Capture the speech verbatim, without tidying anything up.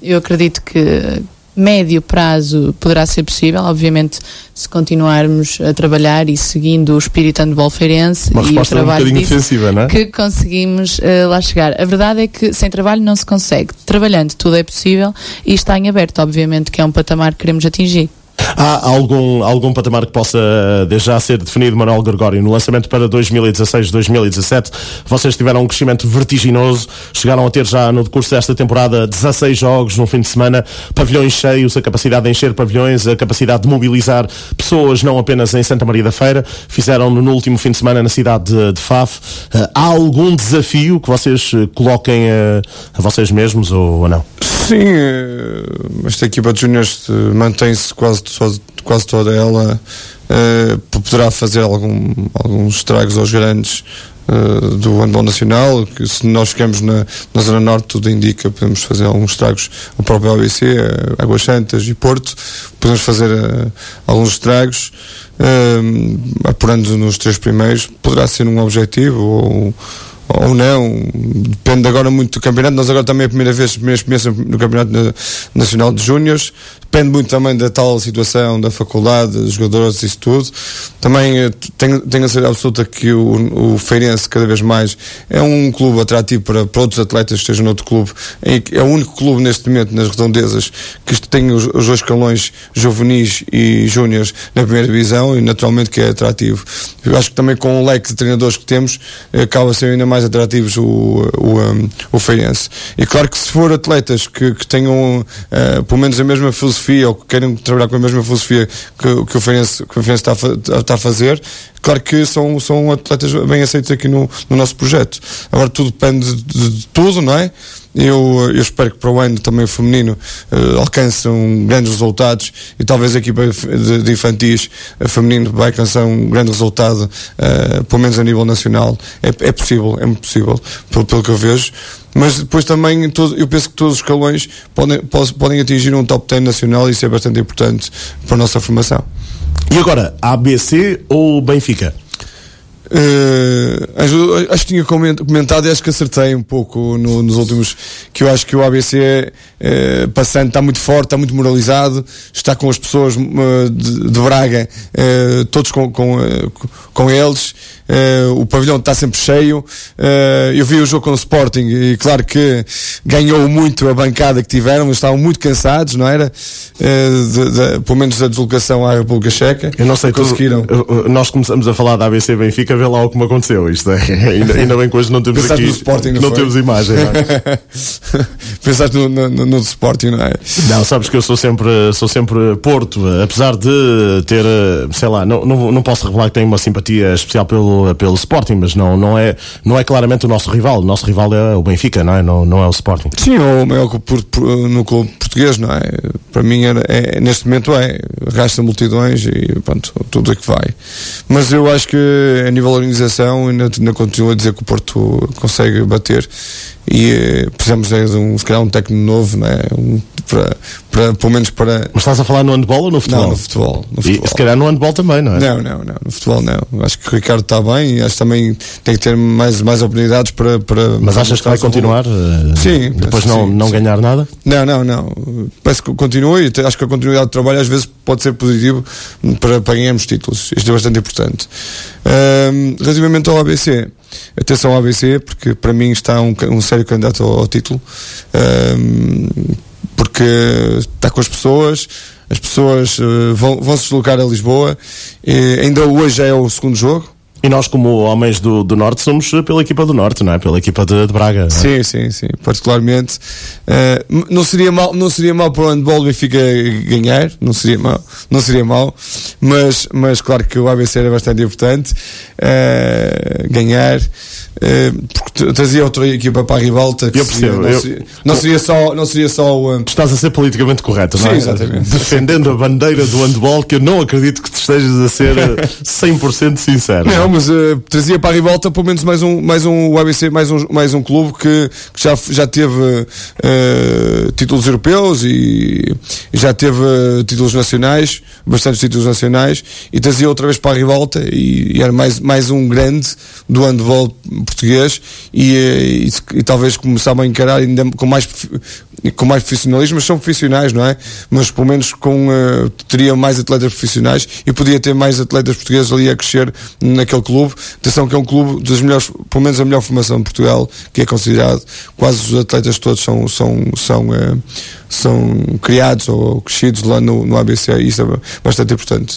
eu acredito que médio prazo poderá ser possível, obviamente, se continuarmos a trabalhar e seguindo o espírito handball feirense e o trabalho um defensiva, não é? que conseguimos uh, lá chegar. A verdade é que sem trabalho não se consegue. Trabalhando tudo é possível e está em aberto, obviamente, que é um patamar que queremos atingir. Há algum, algum patamar que possa desde já ser definido, Manuel Gregório? No lançamento para dois mil e dezasseis, dois mil e dezassete, vocês tiveram um crescimento vertiginoso, chegaram a ter já no decurso desta temporada dezasseis jogos no fim de semana, pavilhões cheios, a capacidade de encher pavilhões, a capacidade de mobilizar pessoas, não apenas em Santa Maria da Feira, fizeram no último fim de semana na cidade de, de Faf. Uh, há algum desafio que vocês coloquem a, a vocês mesmos ou, ou não? Sim, esta equipa de júniores mantém-se quase, quase toda ela, uh, poderá fazer algum, alguns estragos aos grandes uh, do handball nacional, que se nós ficamos na, na Zona Norte, tudo indica, podemos fazer alguns estragos ao próprio A B C, uh, Águas Santas e Porto, podemos fazer uh, alguns estragos, uh, apurando nos três primeiros, poderá ser um objetivo ou ou não, depende agora muito do campeonato. Nós agora também é a primeira vez, primeira experiência no Campeonato Nacional de Júniores, depende muito também da tal situação da faculdade, dos jogadores e isso tudo. Também tenho, tenho a certeza absoluta que o, o Feirense cada vez mais é um clube atrativo para, para outros atletas que estejam noutro clube. É, é o único clube neste momento nas redondezas que tem os, os dois escalões juvenis e júniores na primeira divisão e naturalmente que é atrativo. Eu acho que também com o leque de treinadores que temos acaba a ser ainda mais atrativos o, o, um, o Feirense. E claro que se for atletas que, que tenham uh, pelo menos a mesma filosofia ou que queiram trabalhar com a mesma filosofia que, que o Feirense, que o Feirense está, a, está a fazer, claro que são, são atletas bem aceitos aqui no, no nosso projeto. Agora tudo depende de, de tudo, não é? Eu, eu espero que para o ano também o feminino uh, alcance um grandes resultados e talvez a equipa de, de infantis uh, feminino vai alcançar um grande resultado, uh, pelo menos a nível nacional. É, é possível, é muito possível, pelo, pelo que eu vejo. Mas depois também, todo, eu penso que todos os escalões podem, podem atingir um top dez nacional e isso é bastante importante para a nossa formação. E agora, A B C ou Benfica? Uh, acho que tinha comentado e acho que acertei um pouco no, nos últimos, que eu acho que o A B C uh, passando está muito forte, está muito moralizado, está com as pessoas uh, de, de Braga, uh, todos com, com, uh, com eles. Uh, o pavilhão está sempre cheio. Uh, eu vi o jogo com o Sporting e claro que ganhou muito a bancada que tiveram, mas estavam muito cansados, não era? Uh, de, de, pelo menos da deslocação à República Checa. Eu não sei, conseguiram. Tu, nós começamos a falar da A B C Benfica, vê lá o que me aconteceu. Isto é, ainda, ainda bem que hoje não temos Pensaste aqui, no Sporting, não, não temos imagem. Não é? Pensaste no, no, no Sporting, não é? Não, sabes que eu sou sempre, sou sempre Porto, apesar de ter, sei lá, não, não, não posso revelar que tenho uma simpatia especial pelo pelo Sporting, mas não, não, é, não é claramente o nosso rival. O nosso rival é o Benfica, não é, não, não é o Sporting. Sim, o maior clube no clube português, não é? Para mim é, é, neste momento é, arrasta multidões e pronto, tudo é que vai. Mas eu acho que a nível de organização ainda, ainda continuo a dizer que o Porto consegue bater e eh, precisamos é, de um, se calhar um técnico novo, não é? Um, para, para, pelo menos para... Mas estás a falar no handball ou no futebol? Não, no futebol, no futebol. E se calhar no handball também, não é? Não, não, não, no futebol não. Acho que o Ricardo está bem e acho que também tem que ter mais, mais oportunidades para... para Mas achas que vai continuar? Sim. Depois penso, não, sim, não sim. ganhar nada? Não, não, não. Parece que continua e acho que a continuidade de trabalho às vezes pode ser positivo para, para ganharmos títulos. Isto é bastante importante. Um, relativamente ao A B C, atenção ao A B C, porque para mim está um, um sério candidato ao, ao título, um, porque está com as pessoas, as pessoas uh, vão, vão se deslocar a Lisboa, e ainda hoje é o segundo jogo. E nós, como homens do, do Norte, somos pela equipa do Norte, não é? Pela equipa de, de Braga. Não é? Sim, sim, sim, particularmente. Uh, não seria mal, não seria mal para o handball Benfica ganhar, não seria mal, não seria mal, mas, mas claro que o A B C era bastante importante uh, ganhar. Uh, porque trazia outra equipa para a rivalta que eu percebo, seria, não, eu, seria, não seria só não seria só o, um... Tu estás a ser politicamente correto, não é? Sim, exatamente. Defendendo a bandeira do handball, que eu não acredito que tu estejas a ser cem por cento sincero. Não, mas uh, trazia para a rivalta pelo menos mais um, mais um o A B C, mais um, mais um clube que, que já, já teve uh, uh, títulos europeus e, e já teve uh, títulos nacionais, bastantes títulos nacionais, e trazia outra vez para a ribalta e, e era mais, mais um grande do handball português e, e, e, e talvez começava a encarar ainda com mais, com mais profissionalismo, mas são profissionais, não é? Mas pelo menos com, uh, teria mais atletas profissionais e podia ter mais atletas portugueses ali a crescer naquele clube. Atenção que é um clube das melhores, pelo menos a melhor formação de Portugal, que é considerado, quase os atletas todos são, são, são, uh, são criados ou crescidos lá no, no A B C, e isso é bastante importante.